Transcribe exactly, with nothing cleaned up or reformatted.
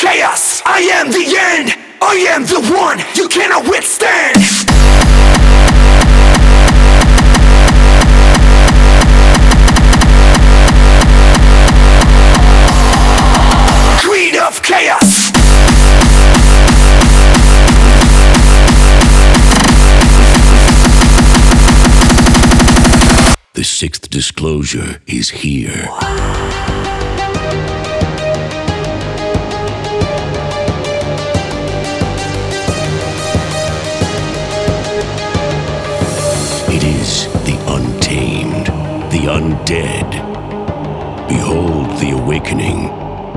chaos. I am the end. I am the one you cannot withstand. Queen of chaos. The sixth disclosure is here. It is the untamed, the undead. Behold the awakening.